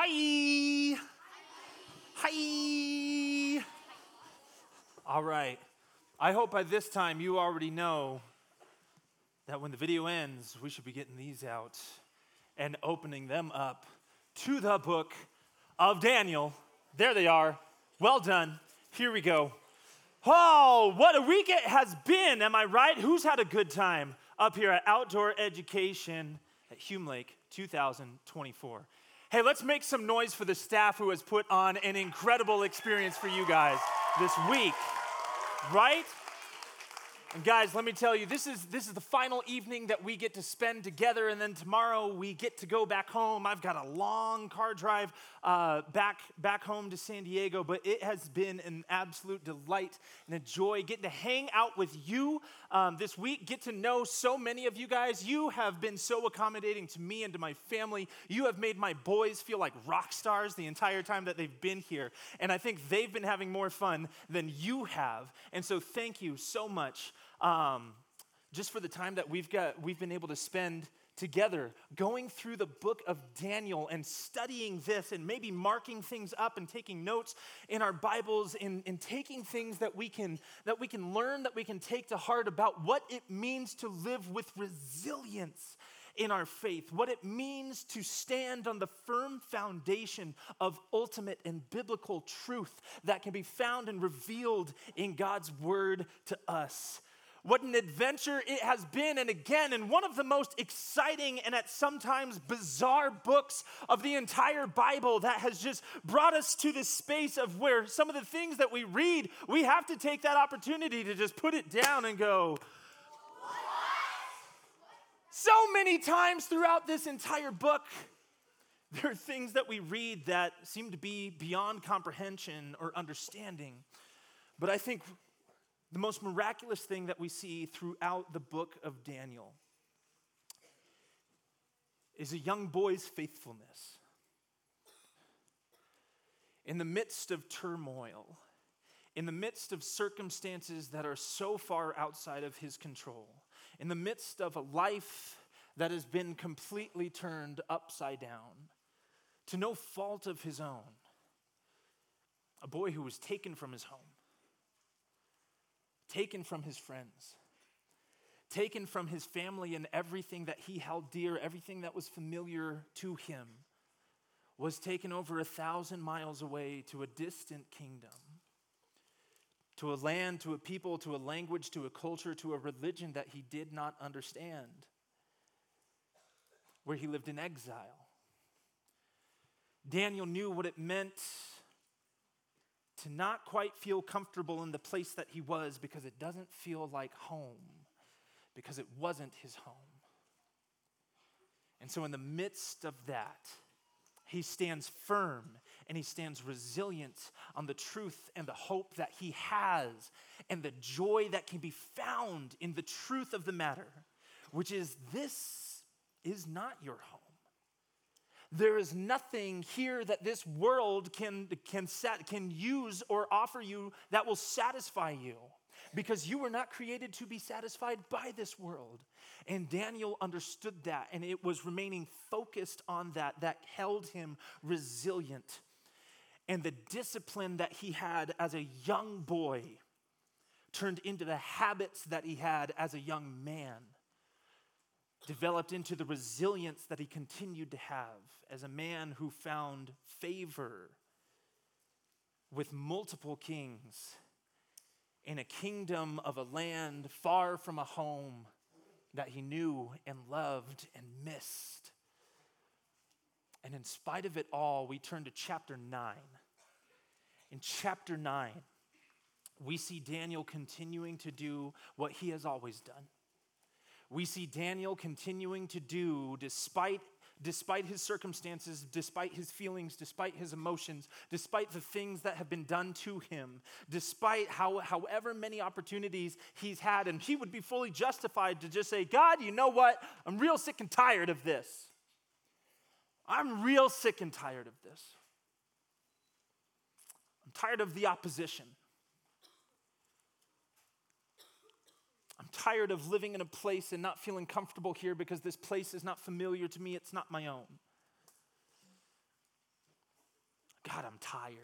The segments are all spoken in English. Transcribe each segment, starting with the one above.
Hi. Hi. All right. I hope by this time you already know that when the video ends, we should be getting these out and opening them up to the book of Daniel. There they are. Well done. Here we go. Oh, what a week it has been. Am I right? Who's had a good time up here at Outdoor Education at Hume Lake 2024? Hey, let's make some noise for the staff who has put on an incredible experience for you guys this week, right? And guys, let me tell you, this is the final evening that we get to spend together, and then tomorrow we get to go back home. I've got a long car drive back home to San Diego, but it has been an absolute delight and a joy getting to hang out with you this week, get to know so many of you guys. You have been so accommodating to me and to my family. You have made my boys feel like rock stars the entire time that they've been here, and I think they've been having more fun than you have, and so thank you so much. Just for the time that we've been able to spend together going through the book of Daniel and studying this and maybe marking things up and taking notes in our Bibles and taking things that we can learn, that we can take to heart about what it means to live with resilience in our faith, what it means to stand on the firm foundation of ultimate and biblical truth that can be found and revealed in God's word to us. What an adventure it has been, and again, in one of the most exciting and at sometimes bizarre books of the entire Bible that has just brought us to this space of where some of the things that we read, we have to take that opportunity to just put it down and go, what? So many times throughout this entire book, there are things that we read that seem to be beyond comprehension or understanding, but I think the most miraculous thing that we see throughout the book of Daniel is a young boy's faithfulness. In the midst of turmoil, in the midst of circumstances that are so far outside of his control, in the midst of a life that has been completely turned upside down, to no fault of his own, a boy who was taken from his home, taken from his friends, taken from his family and everything that he held dear, everything that was familiar to him, was taken over 1,000 miles away to a distant kingdom, to a land, to a people, to a language, to a culture, to a religion that he did not understand, where he lived in exile. Daniel knew what it meant to not quite feel comfortable in the place that he was because it doesn't feel like home, because it wasn't his home. And so in the midst of that, he stands firm and he stands resilient on the truth and the hope that he has and the joy that can be found in the truth of the matter, which is this is not your home. There is nothing here that this world can use or offer you that will satisfy you, because you were not created to be satisfied by this world. And Daniel understood that, and it was remaining focused on that held him resilient. And the discipline that he had as a young boy turned into the habits that he had as a young man, developed into the resilience that he continued to have as a man who found favor with multiple kings in a kingdom of a land far from a home that he knew and loved and missed. And in spite of it all, we turn to chapter 9. In chapter 9, we see Daniel continuing to do what he has always done. We see Daniel continuing to do, despite his circumstances, despite his feelings, despite his emotions, despite the things that have been done to him, despite however many opportunities he's had, and he would be fully justified to just say, God, you know what? I'm real sick and tired of this. I'm real sick and tired of this. I'm tired of the opposition. I'm tired of living in a place and not feeling comfortable here because this place is not familiar to me. It's not my own. God, I'm tired.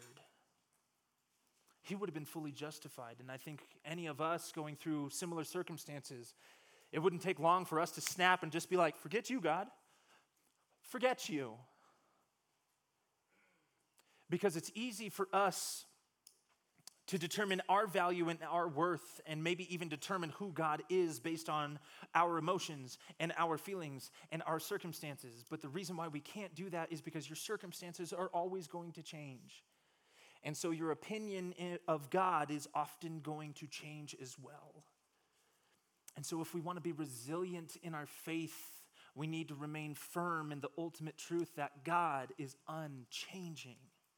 He would have been fully justified. And I think any of us going through similar circumstances, it wouldn't take long for us to snap and just be like, forget you, God. Forget you. Because it's easy for us to determine our value and our worth and maybe even determine who God is based on our emotions and our feelings and our circumstances. But the reason why we can't do that is because your circumstances are always going to change. And so your opinion of God is often going to change as well. And so if we want to be resilient in our faith, we need to remain firm in the ultimate truth that God is unchanging.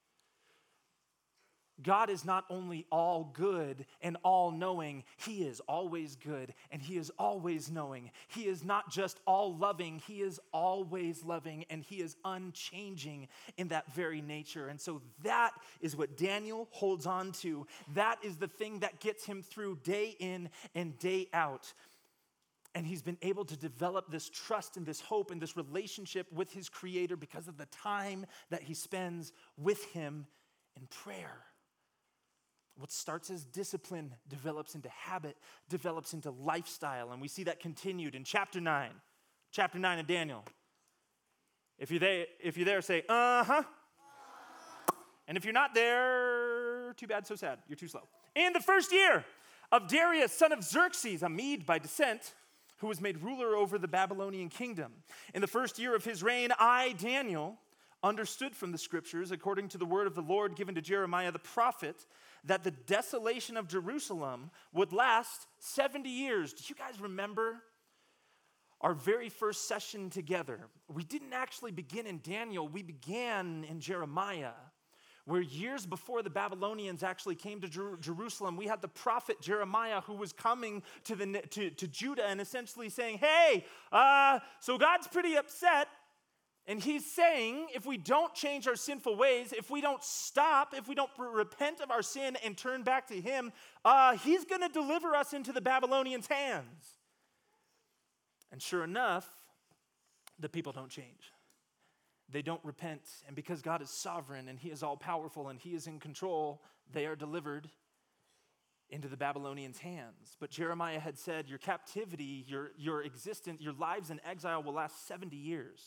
God is not only all good and all knowing, he is always good and he is always knowing. He is not just all loving, he is always loving and he is unchanging in that very nature. And so that is what Daniel holds on to. That is the thing that gets him through day in and day out. And he's been able to develop this trust and this hope and this relationship with his Creator because of the time that he spends with him in prayer. What starts as discipline develops into habit, develops into lifestyle. And we see that continued in chapter 9. Chapter 9 of Daniel. If you're there, say, uh-huh. And if you're not there, too bad, so sad. You're too slow. In the first year of Darius, son of Xerxes, a Mede by descent, who was made ruler over the Babylonian kingdom. In the first year of his reign, I, Daniel, understood from the scriptures, according to the word of the Lord given to Jeremiah the prophet, that the desolation of Jerusalem would last 70 years. Do you guys remember our very first session together? We didn't actually begin in Daniel. We began in Jeremiah, where years before the Babylonians actually came to Jerusalem, we had the prophet Jeremiah who was coming to Judah and essentially saying, hey, so God's pretty upset. And he's saying, if we don't change our sinful ways, if we don't stop, if we don't repent of our sin and turn back to him, he's going to deliver us into the Babylonians' hands. And sure enough, the people don't change. They don't repent. And because God is sovereign and he is all-powerful and he is in control, they are delivered into the Babylonians' hands. But Jeremiah had said, your captivity, your existence, your lives in exile will last 70 years.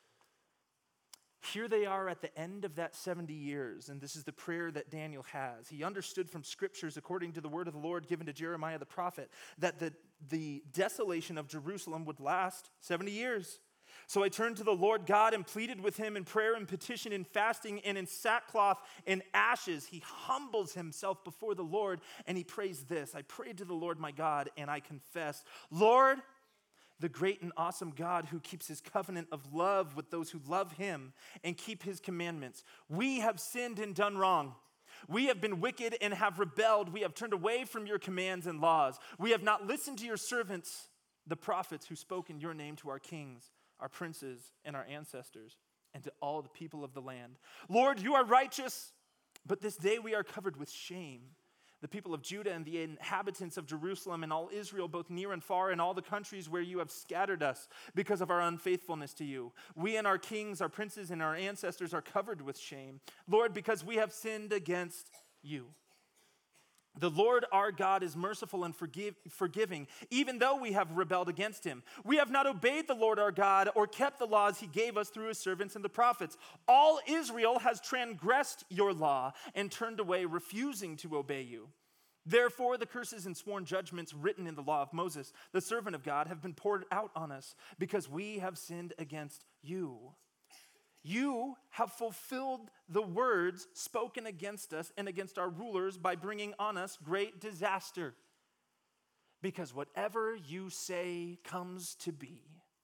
Here they are at the end of that 70 years, and this is the prayer that Daniel has. He understood from scriptures, according to the word of the Lord given to Jeremiah the prophet, that the desolation of Jerusalem would last 70 years. So I turned to the Lord God and pleaded with him in prayer and petition, in fasting and in sackcloth and ashes. He humbles himself before the Lord, and he prays this. I prayed to the Lord my God, and I confessed, Lord, the great and awesome God who keeps his covenant of love with those who love him and keep his commandments. We have sinned and done wrong. We have been wicked and have rebelled. We have turned away from your commands and laws. We have not listened to your servants, the prophets who spoke in your name to our kings, our princes, and our ancestors, and to all the people of the land. Lord, you are righteous, but this day we are covered with shame. The people of Judah and the inhabitants of Jerusalem and all Israel, both near and far, and all the countries where you have scattered us because of our unfaithfulness to you. We and our kings, our princes, and our ancestors are covered with shame, Lord, because we have sinned against you. The Lord our God is merciful and forgiving, even though we have rebelled against him. We have not obeyed the Lord our God or kept the laws he gave us through his servants and the prophets. All Israel has transgressed your law and turned away, refusing to obey you. Therefore, the curses and sworn judgments written in the law of Moses, the servant of God, have been poured out on us because we have sinned against you. You have fulfilled the words spoken against us and against our rulers by bringing on us great disaster. Because whatever you say comes to be.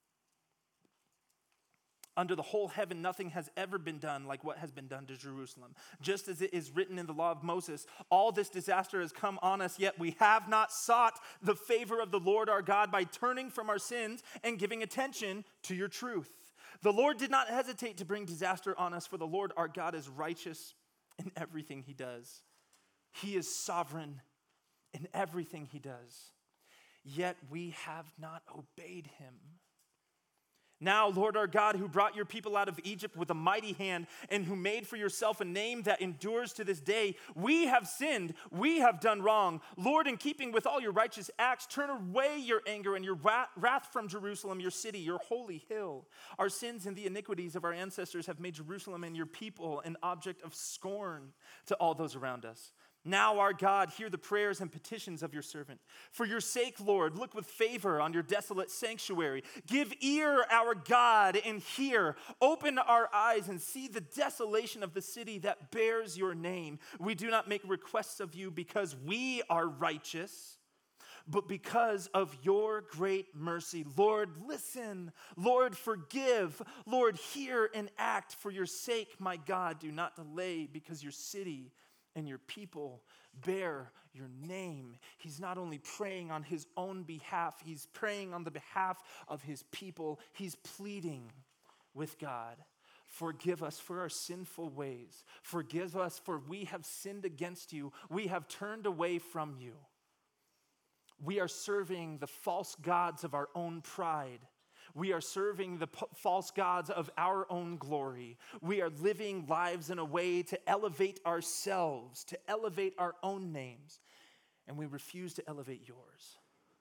Under the whole heaven, nothing has ever been done like what has been done to Jerusalem. Just as it is written in the law of Moses, all this disaster has come on us, yet we have not sought the favor of the Lord our God by turning from our sins and giving attention to your truth. The Lord did not hesitate to bring disaster on us, for the Lord our God is righteous in everything he does. He is sovereign in everything he does. Yet we have not obeyed him. Now, Lord our God, who brought your people out of Egypt with a mighty hand and who made for yourself a name that endures to this day, we have sinned, we have done wrong. Lord, in keeping with all your righteous acts, turn away your anger and your wrath from Jerusalem, your city, your holy hill. Our sins and the iniquities of our ancestors have made Jerusalem and your people an object of scorn to all those around us. Now, our God, hear the prayers and petitions of your servant. For your sake, Lord, look with favor on your desolate sanctuary. Give ear, our God, and hear. Open our eyes and see the desolation of the city that bears your name. We do not make requests of you because we are righteous, but because of your great mercy. Lord, listen. Lord, forgive. Lord, hear and act. For your sake, my God, do not delay, because your city and your people bear your name. He's not only praying on his own behalf, he's praying on the behalf of his people. He's pleading with God. Forgive us for our sinful ways. Forgive us, for we have sinned against you. We have turned away from you. We are serving the false gods of our own pride. We are serving the false gods of our own glory. We are living lives in a way to elevate ourselves, to elevate our own names, and we refuse to elevate yours.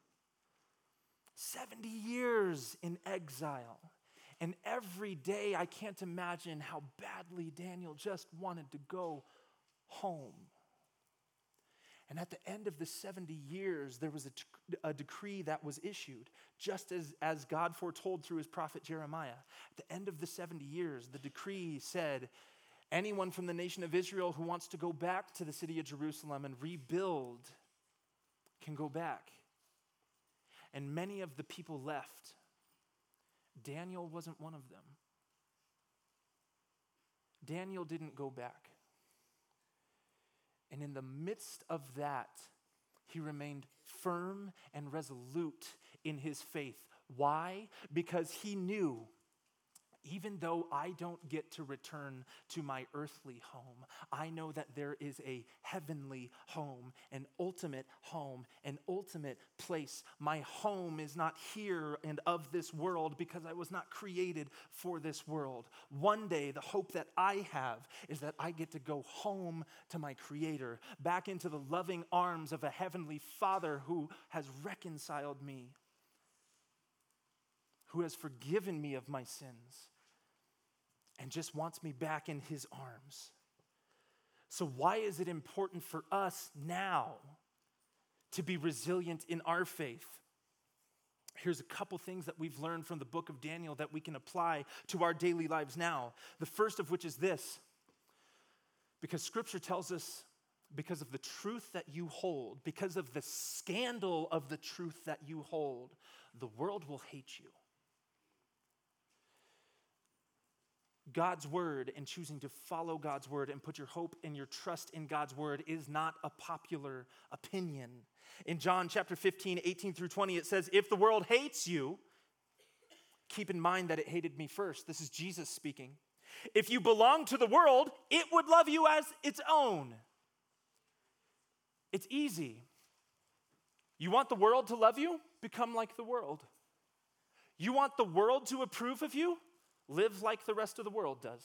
70 years in exile, and every day I can't imagine how badly Daniel just wanted to go home. And at the end of the 70 years, there was a decree that was issued, just as God foretold through his prophet Jeremiah. At the end of the 70 years, the decree said, anyone from the nation of Israel who wants to go back to the city of Jerusalem and rebuild can go back. And many of the people left. Daniel wasn't one of them. Daniel didn't go back. And in the midst of that, he remained firm and resolute in his faith. Why? Because he knew, even though I don't get to return to my earthly home, I know that there is a heavenly home, an ultimate place. My home is not here and of this world, because I was not created for this world. One day, the hope that I have is that I get to go home to my Creator, back into the loving arms of a heavenly Father who has reconciled me, who has forgiven me of my sins, and just wants me back in his arms. So why is it important for us now to be resilient in our faith? Here's a couple things that we've learned from the book of Daniel that we can apply to our daily lives now. The first of which is this: because Scripture tells us, because of the truth that you hold, because of the scandal of the truth that you hold, the world will hate you. God's word and choosing to follow God's word and put your hope and your trust in God's word is not a popular opinion. In John chapter 15, 18 through 20, it says, if the world hates you, keep in mind that it hated me first. This is Jesus speaking. If you belong to the world, it would love you as its own. It's easy. You want the world to love you? Become like the world. You want the world to approve of you? Live like the rest of the world does.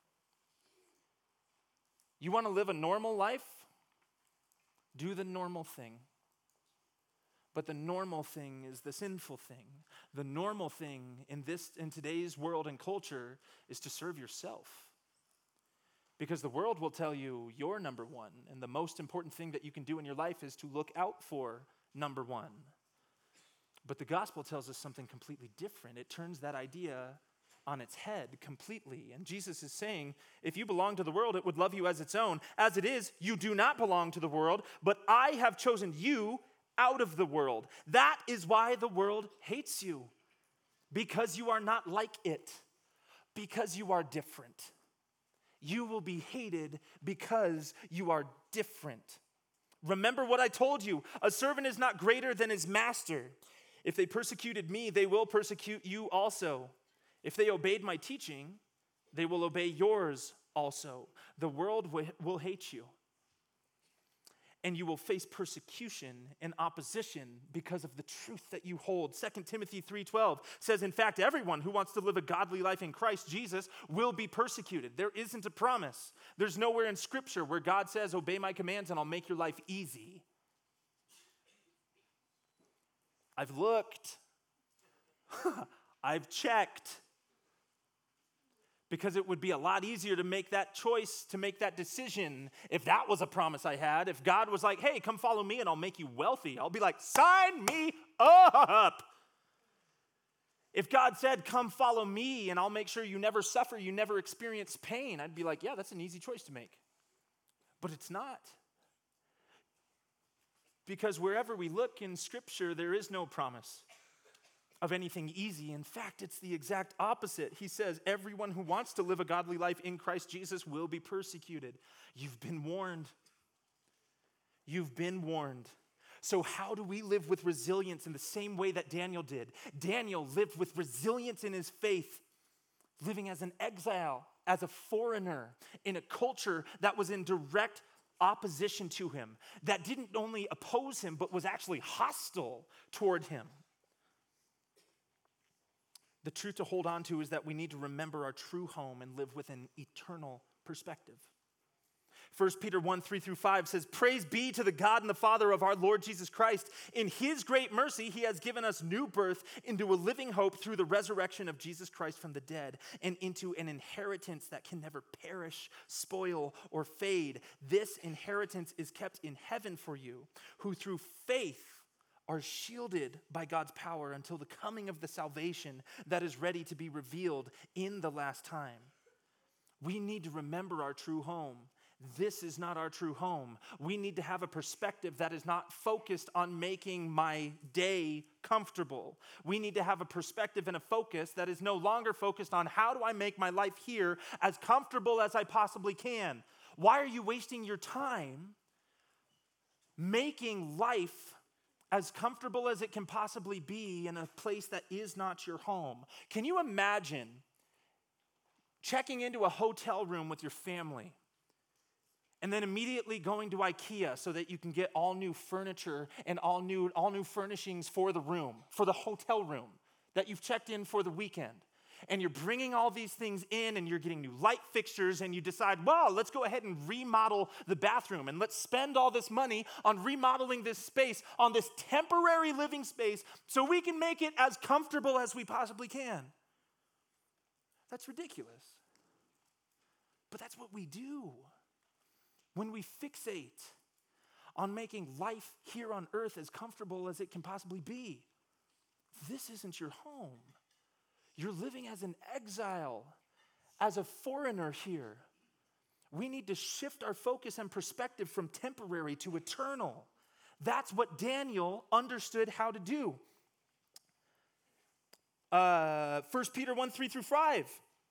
You want to live a normal life? Do the normal thing. But the normal thing is the sinful thing. The normal thing in today's world and culture is to serve yourself. Because the world will tell you you're number one, and the most important thing that you can do in your life is to look out for number one. But the gospel tells us something completely different. It turns that idea on its head completely. And Jesus is saying, if you belong to the world, it would love you as its own. As it is, you do not belong to the world, but I have chosen you out of the world. That is why the world hates you. Because you are not like it. Because you are different. You will be hated because you are different. Remember what I told you. A servant is not greater than his master. If they persecuted me, they will persecute you also. If they obeyed my teaching, they will obey yours also. The world will hate you. and you will face persecution and opposition because of the truth that you hold. 2 Timothy 3:12 says, in fact, everyone who wants to live a godly life in Christ Jesus will be persecuted. There isn't a promise. There's nowhere in Scripture where God says, obey my commands and I'll make your life easy. I've looked. I've checked. Because it would be a lot easier to make that choice, to make that decision, if that was a promise I had. If God was like, hey, come follow me and I'll make you wealthy, I'll be like, sign me up. If God said, come follow me and I'll make sure you never suffer, you never experience pain, I'd be like, yeah, that's an easy choice to make. But it's not. Because wherever we look in Scripture, there is no promise of anything easy. In fact, it's the exact opposite. He says, everyone who wants to live a godly life in Christ Jesus will be persecuted. You've been warned. You've been warned. So how do we live with resilience in the same way that Daniel did? Daniel lived with resilience in his faith, living as an exile, as a foreigner, in a culture that was in direct opposition to him, that didn't only oppose him, but was actually hostile toward him. The truth to hold on to is that we need to remember our true home and live with an eternal perspective. 1 Peter 1:3-5 says, praise be to the God and the Father of our Lord Jesus Christ. In his great mercy, he has given us new birth into a living hope through the resurrection of Jesus Christ from the dead and into an inheritance that can never perish, spoil, or fade. This inheritance is kept in heaven for you, who through faith are shielded by God's power until the coming of the salvation that is ready to be revealed in the last time. We need to remember our true home. This is not our true home. We need to have a perspective that is not focused on making my day comfortable. We need to have a perspective and a focus that is no longer focused on how do I make my life here as comfortable as I possibly can. Why are you wasting your time making life as comfortable as it can possibly be in a place that is not your home? Can you imagine checking into a hotel room with your family and then immediately going to IKEA so that you can get all new furniture and all new furnishings for the room, for the hotel room that you've checked in for the weekend? And you're bringing all these things in and you're getting new light fixtures and you decide, well, let's go ahead and remodel the bathroom and let's spend all this money on remodeling this space, on this temporary living space, so we can make it as comfortable as we possibly can. That's ridiculous. But that's what we do when we fixate on making life here on earth as comfortable as it can possibly be. This isn't your home. You're living as an exile, as a foreigner here. We need to shift our focus and perspective from temporary to eternal. That's what Daniel understood how to do. 1 Peter 1:3-5.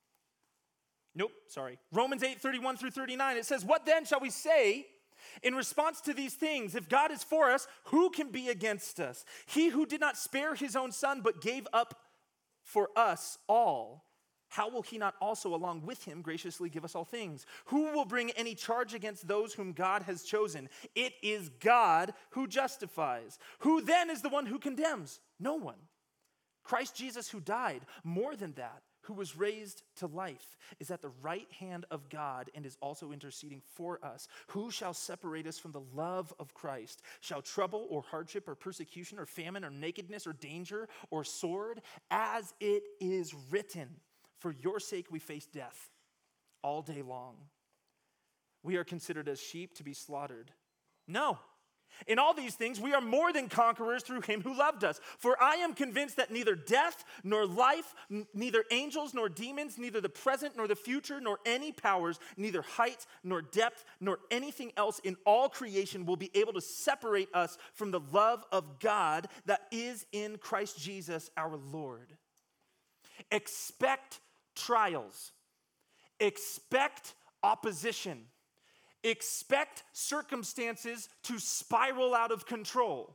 Romans 8:31-39. It says, what then shall we say in response to these things? If God is for us, who can be against us? He who did not spare his own son, but gave up for us all, how will he not also along with him graciously give us all things? Who will bring any charge against those whom God has chosen? It is God who justifies. Who then is the one who condemns? No one. Christ Jesus, who died, more than that, who was raised to life, is at the right hand of God and is also interceding for us. Who shall separate us from the love of Christ? Shall trouble or hardship or persecution or famine or nakedness or danger or sword? As it is written, for your sake we face death all day long. We are considered as sheep to be slaughtered. No. In all these things, we are more than conquerors through him who loved us. For I am convinced that neither death nor life, neither angels nor demons, neither the present nor the future, nor any powers, neither height nor depth, nor anything else in all creation will be able to separate us from the love of God that is in Christ Jesus our Lord. Expect trials. Expect opposition. Expect circumstances to spiral out of control.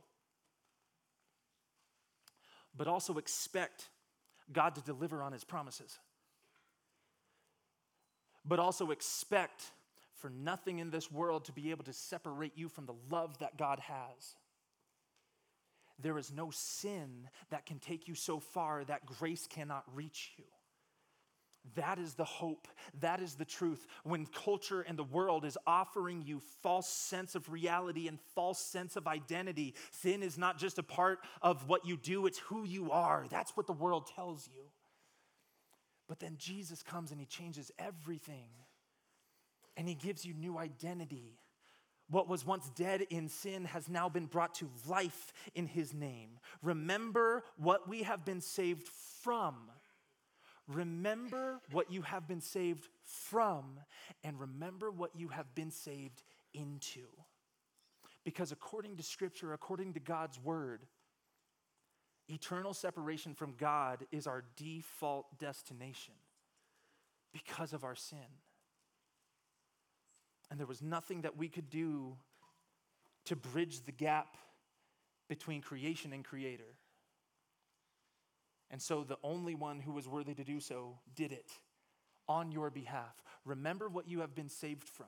But also expect God to deliver on his promises. But also expect for nothing in this world to be able to separate you from the love that God has. There is no sin that can take you so far that grace cannot reach you. That is the hope. That is the truth. When culture and the world is offering you false sense of reality and false sense of identity, sin is not just a part of what you do, it's who you are. That's what the world tells you. But then Jesus comes and he changes everything. And he gives you new identity. What was once dead in sin has now been brought to life in his name. Remember what we have been saved from. Remember what you have been saved from, and remember what you have been saved into. Because according to Scripture, according to God's word, eternal separation from God is our default destination because of our sin. And there was nothing that we could do to bridge the gap between creation and creator. And so the only one who was worthy to do so did it on your behalf. Remember what you have been saved from.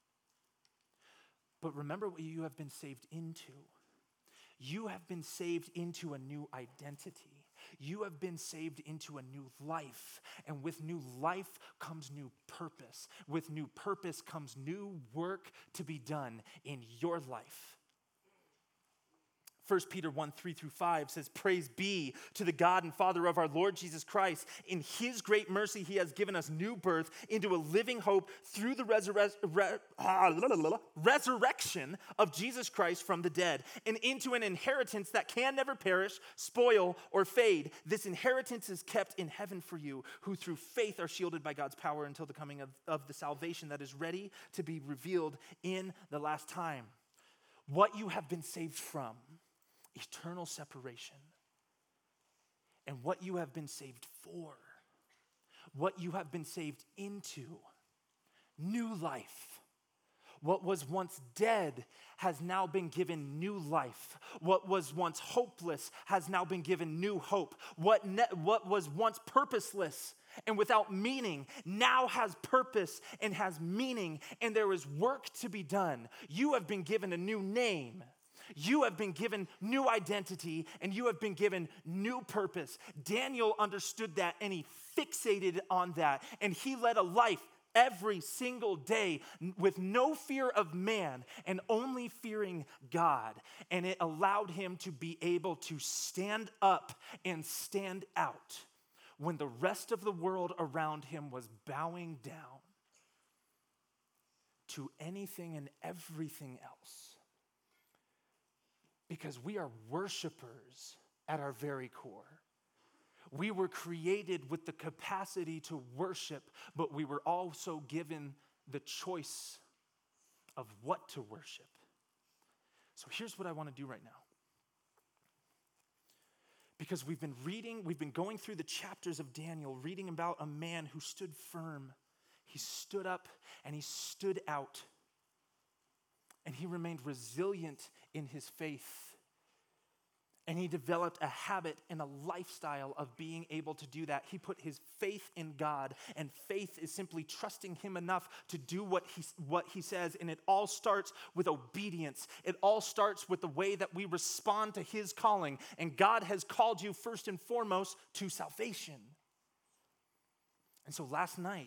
But remember what you have been saved into. You have been saved into a new identity. You have been saved into a new life. And with new life comes new purpose. With new purpose comes new work to be done in your life. 1 Peter 1:3-5 says, "Praise be to the God and Father of our Lord Jesus Christ. In his great mercy, he has given us new birth into a living hope through the resurrection of Jesus Christ from the dead, and into an inheritance that can never perish, spoil, or fade. This inheritance is kept in heaven for you, who through faith are shielded by God's power until the coming of the salvation that is ready to be revealed in the last time." What you have been saved from, eternal separation, and what you have been saved for, what you have been saved into, new life. What was once dead has now been given new life. What was once hopeless has now been given new hope. What was once purposeless and without meaning now has purpose and has meaning, and there is work to be done. You have been given a new name. You have been given new identity, and you have been given new purpose. Daniel understood that, and he fixated on that, and he led a life every single day with no fear of man and only fearing God. And it allowed him to be able to stand up and stand out when the rest of the world around him was bowing down to anything and everything else. Because we are worshipers at our very core. We were created with the capacity to worship, but we were also given the choice of what to worship. So here's what I want to do right now. Because we've been going through the chapters of Daniel, reading about a man who stood firm. He stood up and he stood out. And he remained resilient in his faith. And he developed a habit and a lifestyle of being able to do that. He put his faith in God, and faith is simply trusting him enough to do what he says. And it all starts with obedience. It all starts with the way that we respond to his calling. And God has called you first and foremost to salvation. And so last night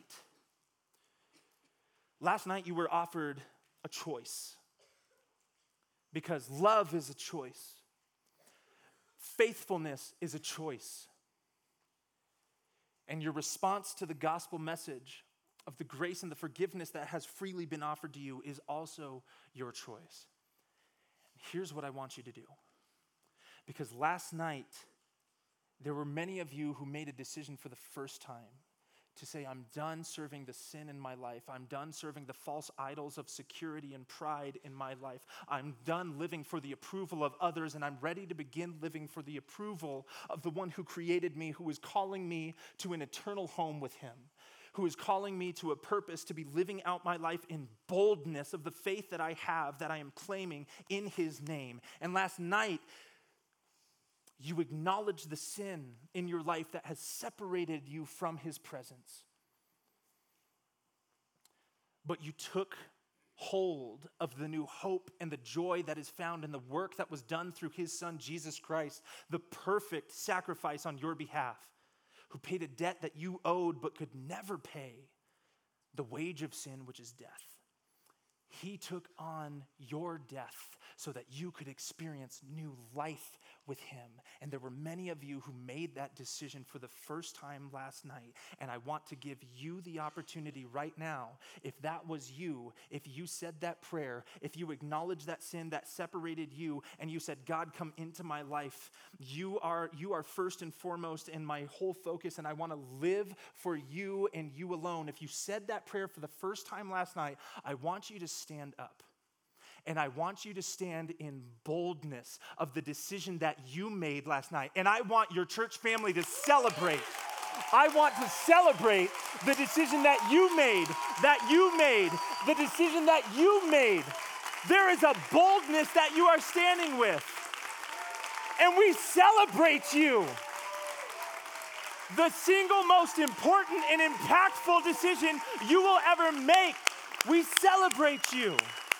you were offered a choice. Because love is a choice. Faithfulness is a choice. And your response to the gospel message of the grace and the forgiveness that has freely been offered to you is also your choice. Here's what I want you to do. Because last night, there were many of you who made a decision for the first time to say, I'm done serving the sin in my life. I'm done serving the false idols of security and pride in my life. I'm done living for the approval of others, and I'm ready to begin living for the approval of the one who created me, who is calling me to an eternal home with him, who is calling me to a purpose to be living out my life in boldness of the faith that I have, that I am claiming in his name. And last night, you acknowledge the sin in your life that has separated you from his presence. But you took hold of the new hope and the joy that is found in the work that was done through his son, Jesus Christ, the perfect sacrifice on your behalf, who paid a debt that you owed but could never pay, the wage of sin, which is death. He took on your death so that you could experience new life with him. And there were many of you who made that decision for the first time last night. And I want to give you the opportunity right now, if that was you, if you said that prayer, if you acknowledged that sin that separated you, and you said, God, come into my life. You are first and foremost in my whole focus, and I want to live for you and you alone. If you said that prayer for the first time last night, I want you to stand up. And I want you to stand in boldness of the decision that you made last night. And I want your church family to celebrate. I want to celebrate the decision that you made, the decision that you made. There is a boldness that you are standing with. And we celebrate you. The single most important and impactful decision you will ever make. We celebrate you.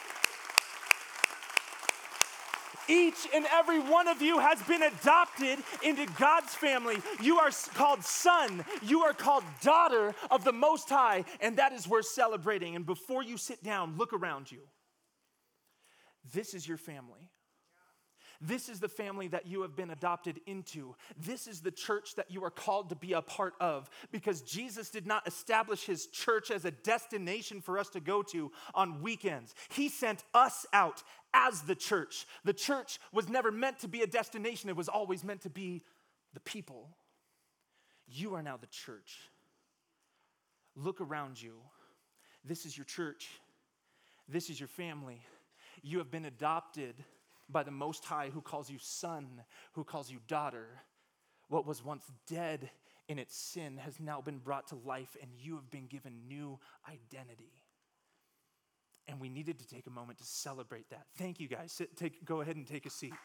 Each and every one of you has been adopted into God's family. You are called son. You are called daughter of the Most High, and that is worth celebrating. And before you sit down, look around you. This is your family. This is the family that you have been adopted into. This is the church that you are called to be a part of, because Jesus did not establish his church as a destination for us to go to on weekends. He sent us out as the church. The church was never meant to be a destination. It was always meant to be the people. You are now the church. Look around you. This is your church. This is your family. You have been adopted by the Most High, who calls you son, who calls you daughter. What was once dead in its sin has now been brought to life, and you have been given new identity. And we needed to take a moment to celebrate that. Thank you, guys. Go ahead and take a seat.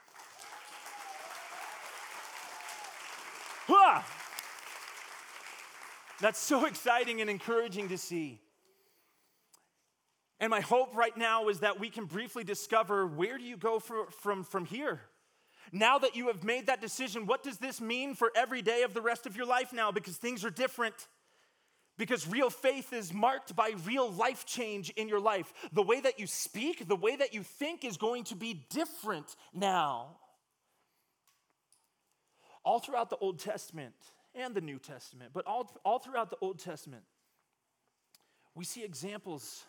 That's so exciting and encouraging to see. And my hope right now is that we can briefly discover, where do you go from here? Now that you have made that decision, what does this mean for every day of the rest of your life now? Because things are different. Because real faith is marked by real life change in your life. The way that you speak, the way that you think is going to be different now. All throughout the Old Testament and the New Testament, but all throughout the Old Testament, we see examples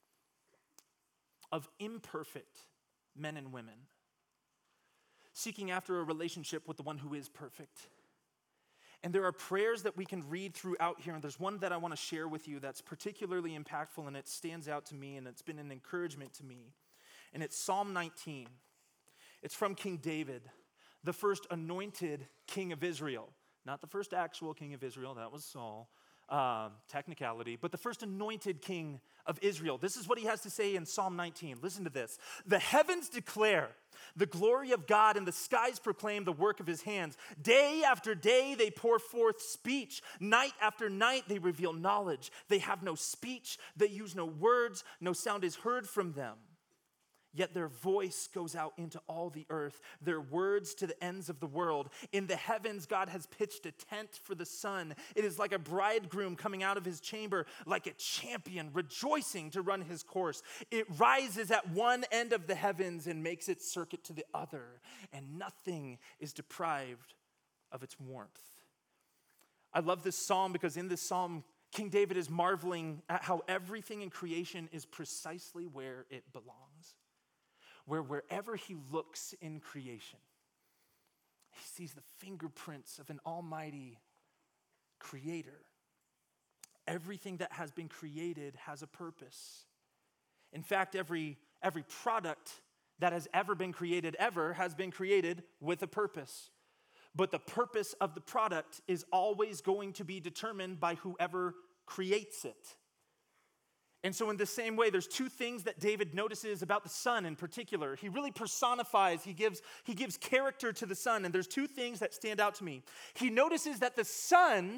of imperfect men and women seeking after a relationship with the one who is perfect. And there are prayers that we can read throughout here, and there's one that I want to share with you that's particularly impactful, and it stands out to me, and it's been an encouragement to me. And it's Psalm 19. It's from King David, the first anointed king of Israel. Not the first actual king of Israel, that was Saul. Technicality, but the first anointed king of Israel. This is what he has to say in Psalm 19. Listen to this. The heavens declare the glory of God, and the skies proclaim the work of his hands. Day after day they pour forth speech. Night after night they reveal knowledge. They have no speech. They use no words. No sound is heard from them. Yet their voice goes out into all the earth, their words to the ends of the world. In the heavens, God has pitched a tent for the sun. It is like a bridegroom coming out of his chamber, like a champion rejoicing to run his course. It rises at one end of the heavens and makes its circuit to the other, and nothing is deprived of its warmth. I love this psalm because in this psalm, King David is marveling at how everything in creation is precisely where it belongs. Wherever he looks in creation, he sees the fingerprints of an almighty creator. Everything that has been created has a purpose. In fact, every product that has ever been created has been created with a purpose. But the purpose of the product is always going to be determined by whoever creates it. And so in the same way, there's two things that David notices about the sun in particular. He really personifies, he gives character to the sun, and there's two things that stand out to me. He notices that the sun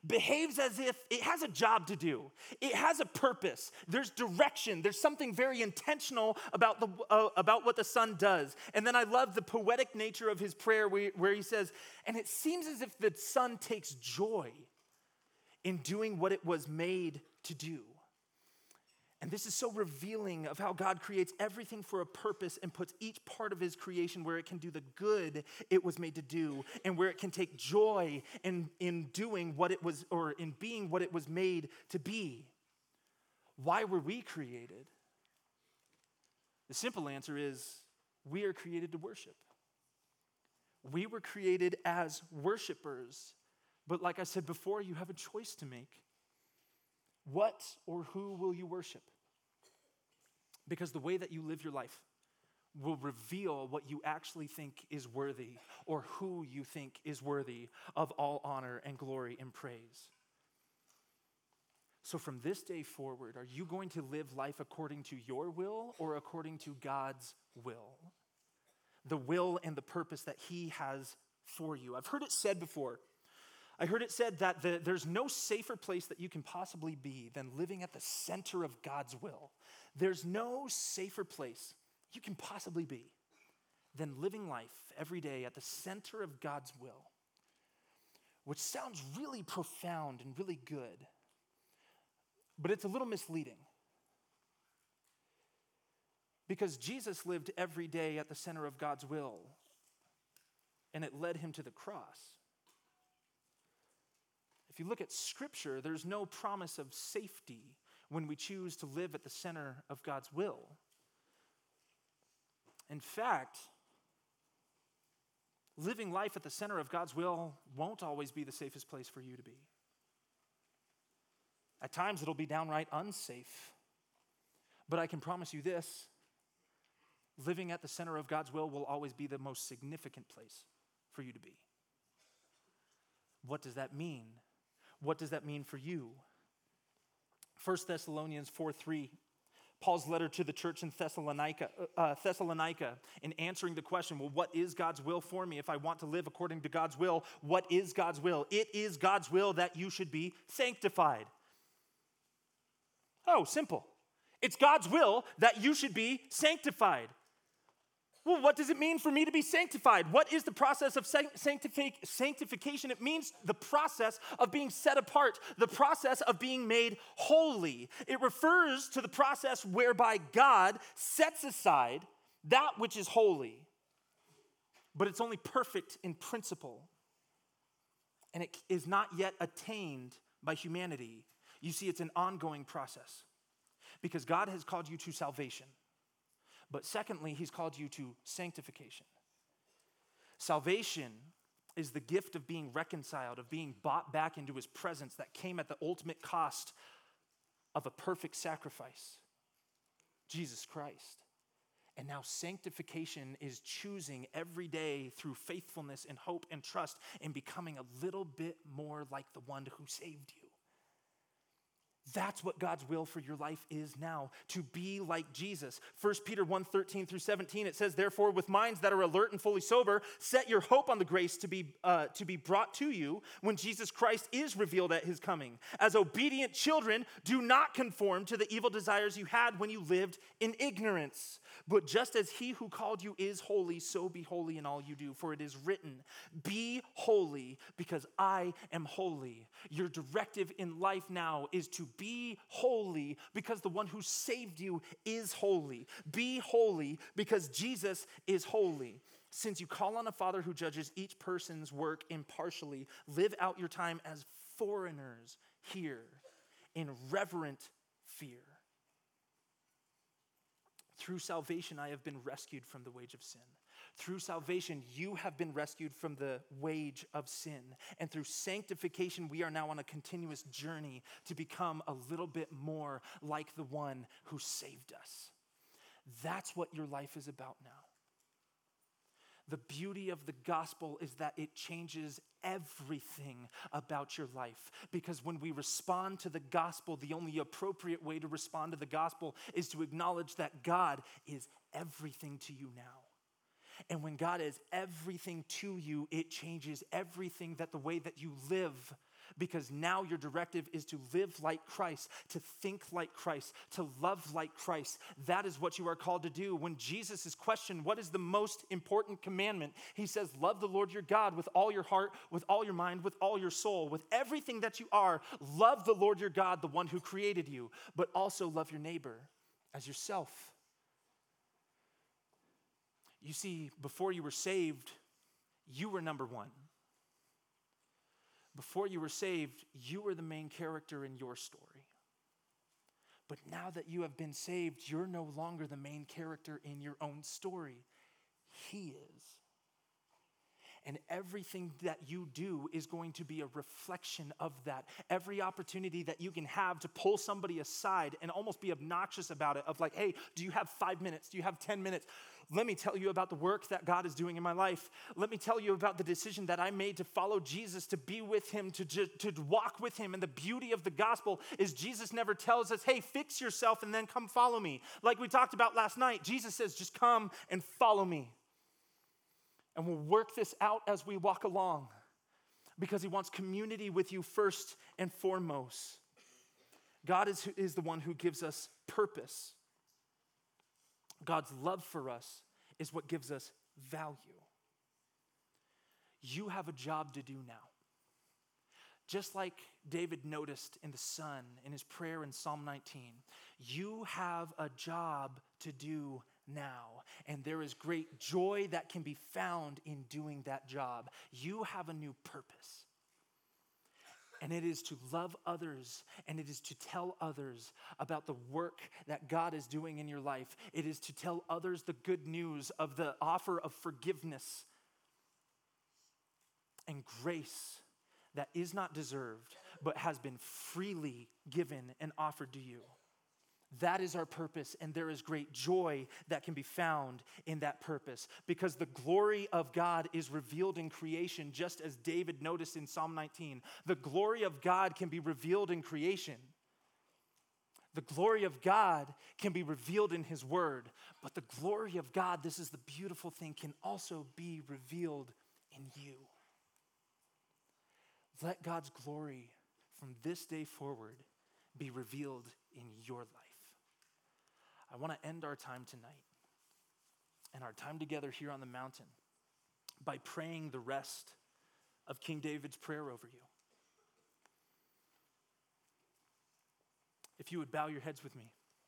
behaves as if it has a job to do. It has a purpose. There's direction. There's something very intentional about what the Son does. And then I love the poetic nature of his prayer where he says, and it seems as if the Son takes joy in doing what it was made to do. And this is so revealing of how God creates everything for a purpose and puts each part of his creation where it can do the good it was made to do and where it can take joy in doing what it was, or in being what it was made to be. Why were we created? The simple answer is we are created to worship. We were created as worshipers, but like I said before, you have a choice to make. What or who will you worship? Because the way that you live your life will reveal what you actually think is worthy, or who you think is worthy of all honor and glory and praise. So from this day forward, are you going to live life according to your will or according to God's will? The will and the purpose that he has for you. I've heard it said before. I heard it said that there's no safer place that you can possibly be than living at the center of God's will. There's no safer place you can possibly be than living life every day at the center of God's will, which sounds really profound and really good, but it's a little misleading. Because Jesus lived every day at the center of God's will, and it led him to the cross. If you look at Scripture, there's no promise of safety when we choose to live at the center of God's will. In fact, living life at the center of God's will won't always be the safest place for you to be. At times, it'll be downright unsafe. But I can promise you this, living at the center of God's will always be the most significant place for you to be. What does that mean? What does that mean for you? 1 Thessalonians 4:3, Paul's letter to the church in Thessalonica, in answering the question, well, what is God's will for me if I want to live according to God's will? What is God's will? It is God's will that you should be sanctified. Oh, simple. It's God's will that you should be sanctified. Well, what does it mean for me to be sanctified? What is the process of sanctification? It means the process of being set apart, the process of being made holy. It refers to the process whereby God sets aside that which is holy, but it's only perfect in principle, and it is not yet attained by humanity. You see, it's an ongoing process because God has called you to salvation. But secondly, he's called you to sanctification. Salvation is the gift of being reconciled, of being bought back into his presence that came at the ultimate cost of a perfect sacrifice, Jesus Christ. And now sanctification is choosing every day through faithfulness and hope and trust and becoming a little bit more like the one who saved you. That's what God's will for your life is now, to be like Jesus. 1 Peter 1:13 through 17, it says, therefore, with minds that are alert and fully sober, set your hope on the grace to be brought to you when Jesus Christ is revealed at his coming. As obedient children, do not conform to the evil desires you had when you lived in ignorance. But just as he who called you is holy, so be holy in all you do. For it is written, be holy because I am holy. Your directive in life now is to be holy because the one who saved you is holy. Be holy because Jesus is holy. Since you call on a Father who judges each person's work impartially, live out your time as foreigners here in reverent fear. Through salvation, I have been rescued from the wage of sin. Through salvation, you have been rescued from the wage of sin. And through sanctification, we are now on a continuous journey to become a little bit more like the one who saved us. That's what your life is about now. The beauty of the gospel is that it changes everything about your life. Because when we respond to the gospel, the only appropriate way to respond to the gospel is to acknowledge that God is everything to you now. And when God is everything to you, it changes everything that the way that you live. because now your directive is to live like Christ, to think like Christ, to love like Christ. That is what you are called to do. When Jesus is questioned, what is the most important commandment? He says, love the Lord your God with all your heart, with all your mind, with all your soul, with everything that you are. Love the Lord your God, the one who created you, but also love your neighbor as yourself. You see, before you were saved, you were number one. Before you were saved, you were the main character in your story. But now that you have been saved, you're no longer the main character in your own story. He is. And everything that you do is going to be a reflection of that. Every opportunity that you can have to pull somebody aside and almost be obnoxious about it, of like, hey, do you have 5 minutes? Do you have 10 minutes? Let me tell you about the work that God is doing in my life. Let me tell you about the decision that I made to follow Jesus, to be with him, to walk with him. And the beauty of the gospel is Jesus never tells us, hey, fix yourself and then come follow me. Like we talked about last night, Jesus says, just come and follow me. And we'll work this out as we walk along, because he wants community with you first and foremost. God is the one who gives us purpose. God's love for us is what gives us value. You have a job to do now. Just like David noticed in the sun, in his prayer in Psalm 19, you have a job to do now. And there is great joy that can be found in doing that job. You have a new purpose. And it is to love others, and it is to tell others about the work that God is doing in your life. It is to tell others the good news of the offer of forgiveness and grace that is not deserved, but has been freely given and offered to you. That is our purpose, and there is great joy that can be found in that purpose, because the glory of God is revealed in creation, just as David noticed in Psalm 19. The glory of God can be revealed in creation. The glory of God can be revealed in his word, but the glory of God, this is the beautiful thing, can also be revealed in you. Let God's glory from this day forward be revealed in your life. I want to end our time tonight and our time together here on the mountain by praying the rest of King David's prayer over you. If you would bow your heads with me.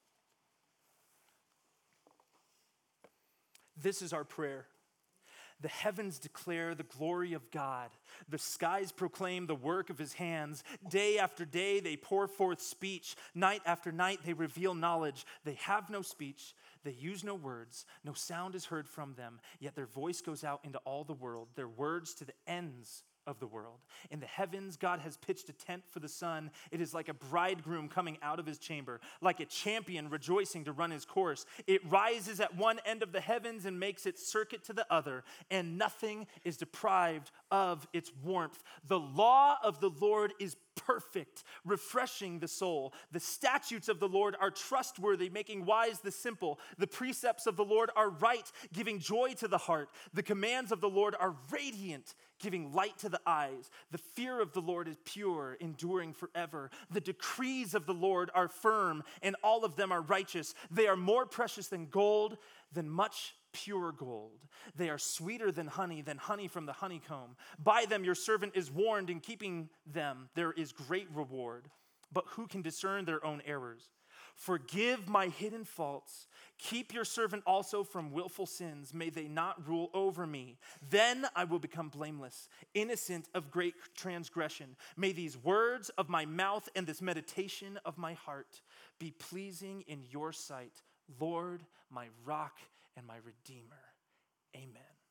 This is our prayer. The heavens declare the glory of God. The skies proclaim the work of his hands. Day after day they pour forth speech. Night after night they reveal knowledge. They have no speech. They use no words. No sound is heard from them. Yet their voice goes out into all the world. Their words to the ends of the world. In the heavens, God has pitched a tent for the sun. It is like a bridegroom coming out of his chamber, like a champion rejoicing to run his course. It rises at one end of the heavens and makes its circuit to the other, and nothing is deprived of its warmth. The law of the Lord is perfect, refreshing the soul. The statutes of the Lord are trustworthy, making wise the simple. The precepts of the Lord are right, giving joy to the heart. The commands of the Lord are radiant, giving light to the eyes. The fear of the Lord is pure, enduring forever. The decrees of the Lord are firm, and all of them are righteous. They are more precious than gold, than much pure gold. They are sweeter than honey from the honeycomb. By them your servant is warned. In keeping them there is great reward. But who can discern their own errors? Forgive my hidden faults. Keep your servant also from willful sins. May they not rule over me. Then I will become blameless, innocent of great transgression. May these words of my mouth and this meditation of my heart be pleasing in your sight, Lord, my rock and my redeemer. Amen.